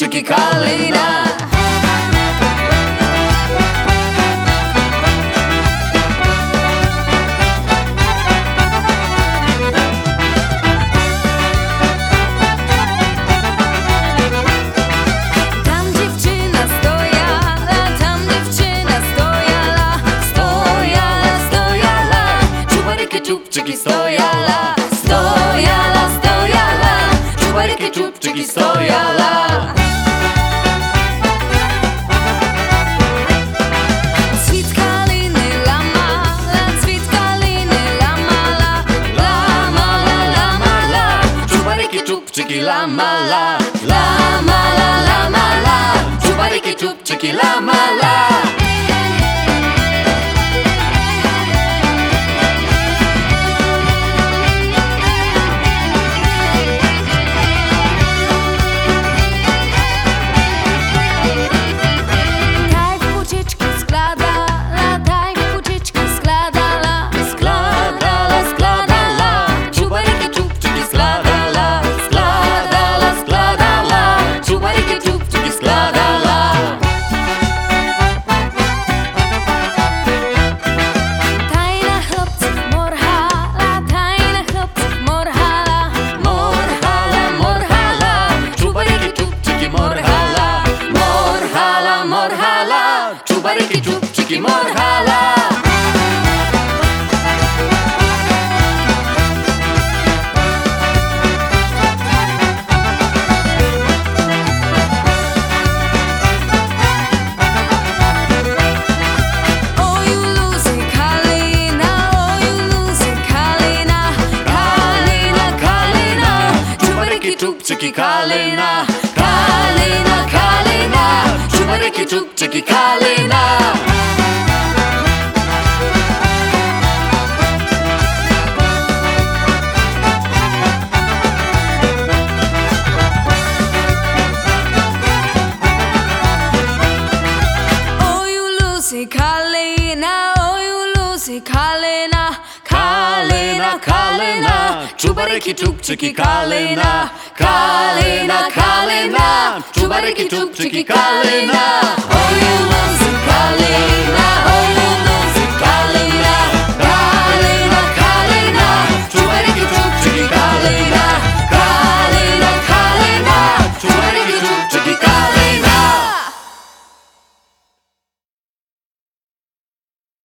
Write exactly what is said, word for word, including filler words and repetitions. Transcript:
czubczyki kalina. Czubczyki stojala, stojala, stojala, czubaryki, czubczyki stojala. Cwit kaliny, lamala, cwit kaliny, lamala, lamala, lamala, czubaryki, czubczyki, lamala, lamala, lamala, czubaryki, czubczyki, lamala. Czubaryki, czubczyki, morhala. O you luzy kalina, o you luzy kalina, kalina, kalina, czubaryki, czubczyki, kalina, kalina, kalina, czubaryki, czubczyki, kalina. O you luzy kalina, o you luzy kalina, kalina, kalina, czubaryki, czubczyki, kalina, kalina, kalina, czubaryki, czubczyki, kalina. O you luzy